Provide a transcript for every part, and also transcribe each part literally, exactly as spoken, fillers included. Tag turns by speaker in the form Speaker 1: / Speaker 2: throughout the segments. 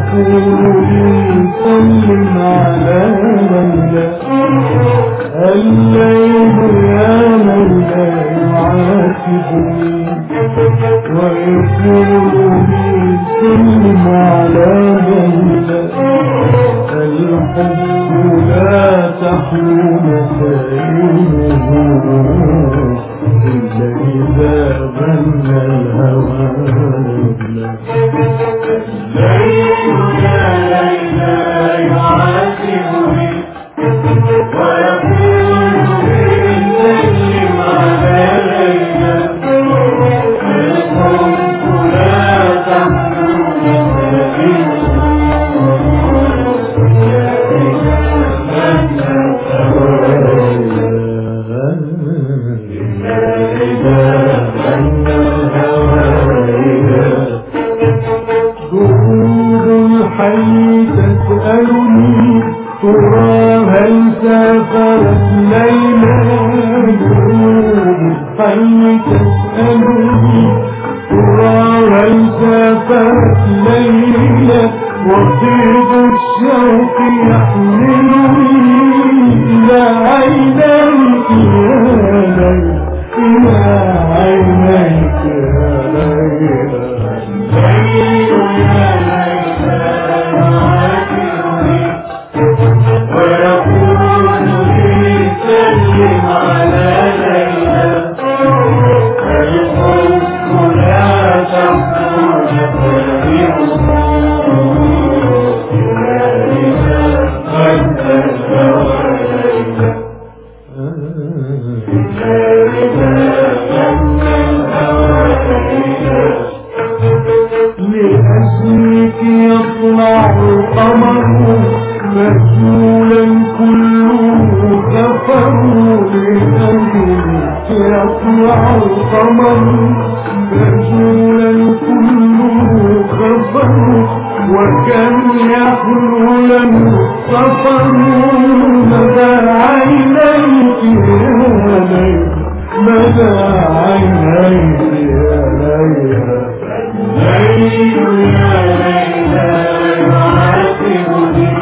Speaker 1: ويقول لي سلم على ليلى. الليل يا ليلى يعاتبني ويقول لي سلم على ليلى. الحب لا تحلو مسائله إلا إذا غنى الهوى ليلى. الليل يا ليلى يعاتبني ويقول لي سلم على ليلى. الحب لا تحلو مسائله تسألني ترى هل سافرت ليلى. الحي تسألني ترى هل سافرت ليلى. وطيب الشوق يحملني إلى عينيك يا ليلى. إلى عينيك يا ليلى. الليل يا ليلى يعاتبني ويقول لي سلم على ليلى. الحب لا تحلو مسائله لأجلك يطلع القمر مجهولا كله كفر. لأجلك يطلع القمر مجهولا كله كفر. وكم يحلو له السفر مدى عينيك يا ليلى. مدى عينيك يا ليلى. الليل يا ليلى يعاتبني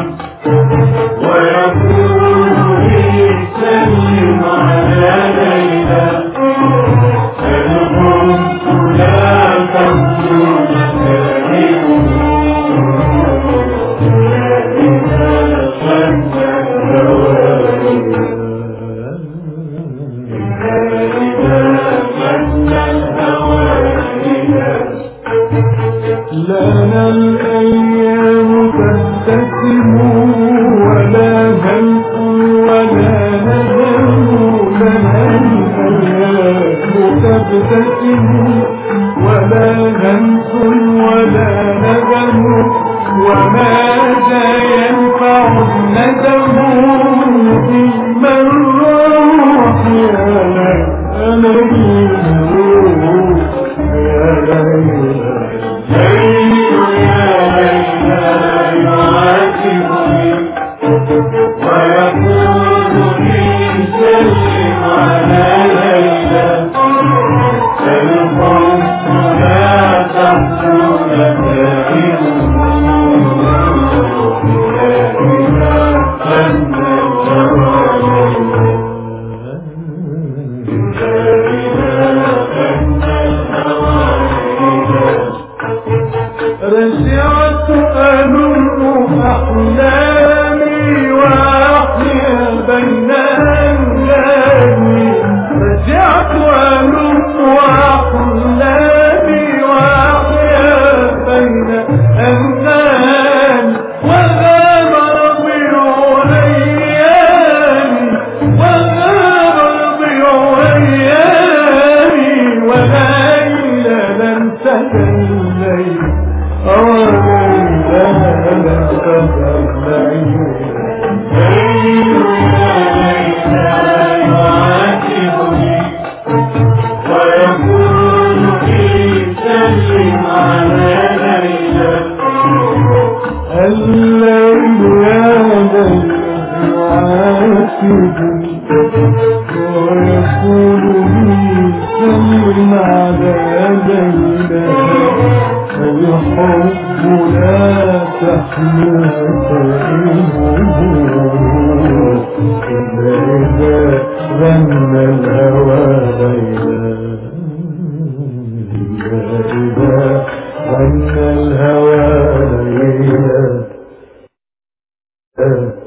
Speaker 1: ويقول لي سلم على ليلى. الحب لا تحلو مسائله لنا الأيام تبتسم ولا هلق ولا ندم. لنا الأيام تبتسم ولا همس ولا ندم. وماذا ينفع الندم ثم الروح يا ليلى. يا ليلى الليل يا ليلى يعاتبني ويقول لي سلم على ليلى. الحب لا تحلو مسائله رجعت أنم أحلامي وأحيا بين أنامي. رجعت أنم أحلامي وأحيا بين أنامي. وغاب ربيع أيامي وغاب ربيع أيامي. وليلى لم تزل الليل ويقول لي سلم على ليلى. الحب ولا تحملك الهموم إلا إذا غنى الهوى ليلا إلا إذا غنى الهوى ليلا